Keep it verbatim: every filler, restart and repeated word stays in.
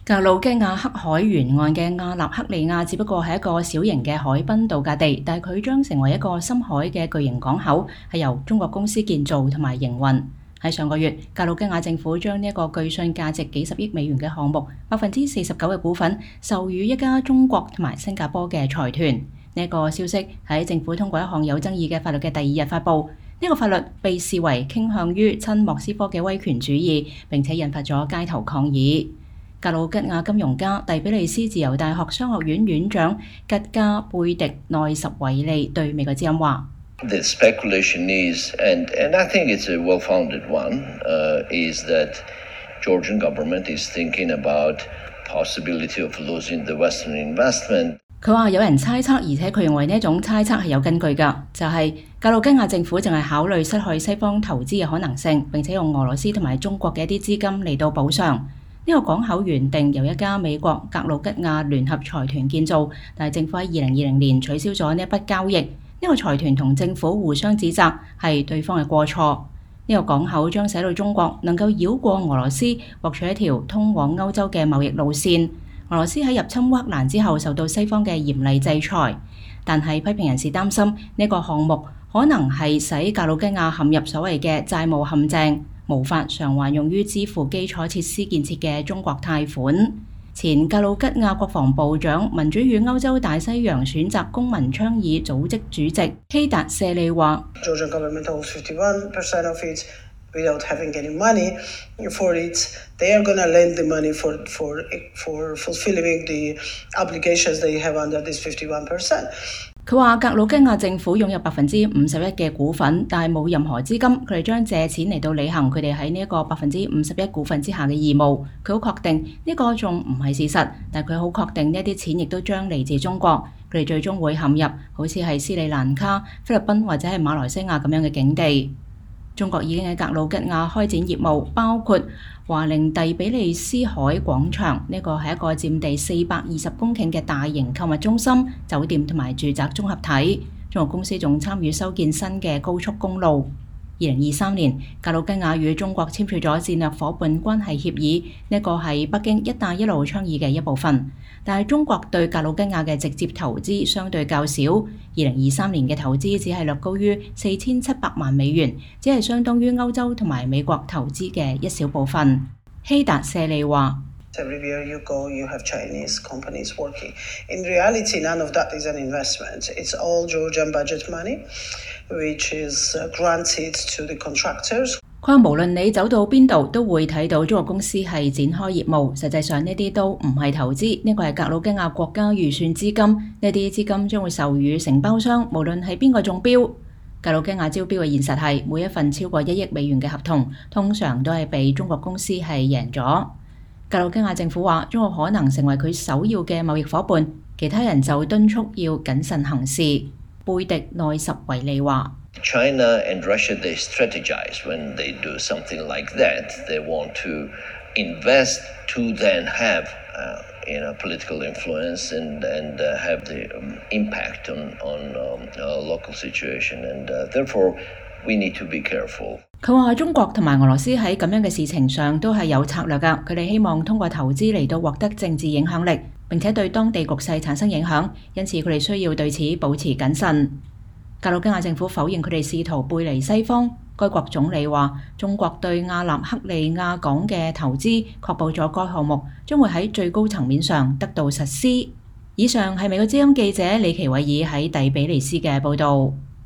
格魯吉亞黑海沿岸嘅亞納克利亞只不過係一個小型嘅海濱度假地，但係佢將成為一個深海嘅巨型港口，係由中國公司建造同埋營運。喺上個月，格魯吉亞政府將呢一個據信價值幾十億美元嘅項目，百分之四十九嘅股份授予一家中國同埋新加坡嘅財團。呢一個消息喺政府通過一項有爭議嘅法律嘅第二日發布。呢個法律被視為傾向於親莫斯科嘅威權主義，並且引發咗街頭抗議。格魯吉亞金融家第比利斯自由大學商學院院長吉加貝迪內什維利對美國之音話 ：The speculation is, and, and I think it's a well-founded one, uh, is that Georgian government is thinking about possibility of losing the Western investment. 佢話有人猜測，而且佢認為呢一種猜測係有根據㗎，就係、是、格魯吉亞政府淨係考慮失去西方投資嘅可能性，並且用俄羅斯同埋中國嘅一啲資金嚟到補償。呢個港口原定由一家美國格魯吉亞聯合財團建造，但係政府喺二零二零年取消咗呢一筆交易。呢個財團同政府互相指責係對方嘅過錯。呢個港口將使到中國能夠繞過俄羅斯，獲取一條通往歐洲嘅貿易路線。俄羅斯喺入侵烏克蘭之後受到西方嘅嚴厲制裁，但係批評人士擔心呢個項目可能係使格魯吉亞陷入所謂嘅債務陷阱，無法償還用於支付基礎設施建設嘅中國貸款。前格魯吉亞國防部長、民主與歐洲大西洋選擇公民倡議組織主席希達舍利話 ：Without having any money for it, they are going to lend the money for, for, for fulfilling the obligations they have under this fifty-one percent. 佢話格魯吉亞政府擁有百分之五十一嘅股份，但係冇任何資金，佢哋將借錢嚟到履行佢哋喺呢一個百分之五十一股份之下嘅義務。佢好確定呢個仲唔係事實，但係佢好確定呢啲錢亦都將嚟自中國，佢哋最終會陷入好似係斯里蘭卡、菲律賓或者係馬來西亞咁樣嘅境地。中國已經喺格魯吉亞開展業務，包括華寧第比利斯海廣場，呢個係一個佔地四百二十公頃嘅大型購物中心、酒店同埋住宅綜合體。中國公司仲參與修建新嘅高速公路。二零二三年，格魯吉亞與中國簽署咗戰略伙伴關係協議，呢個係北京一帶一路倡議嘅一部分。但係中國對格魯吉亞嘅直接投資相對較少，二零二三年嘅投資只係略高於四千七百萬美元，只係相當於歐洲同埋美國投資嘅一小部分。希達舍利話 ：Everywhere you go, you have Chinese companies working. In reality, none of that is an investment. It's all Georgian budget money, which is granted to the contractors. 佢話無論你走到邊度，都會睇到中國公司係展開業務。實際上呢啲都唔係投資，呢個係格魯吉亞國家預算資金。呢啲資金將會授予承包商，無論係邊個中標。格魯吉亞招標嘅現實係每一份超過一億美元嘅合同，通常都係被中國公司係贏咗。格魯吉亞政府話，中國可能成為佢首要嘅貿易夥伴，其他人就敦促要謹慎行事。貝迪內什維利話 ：China and Russia, they strategize when they do something like that. They want to invest to then have, uh, you know, political influence and and uh, have the um, impact on on um, uh, local situation. And uh, therefore, we need to be careful. 佢話中國同埋俄羅斯喺咁樣嘅事情上都係有策略㗎，佢哋希望通過投資嚟到獲得政治影響力，並且對當地局勢產生影響，因此佢哋需要對此保持謹慎。格魯吉亞政府否認佢哋試圖背離西方。該國總理話：中國對亞納克利亞港嘅投資，確保咗該項目將會喺最高層面上得到實施。以上係美國之音記者李奇偉爾喺第比利斯嘅報導。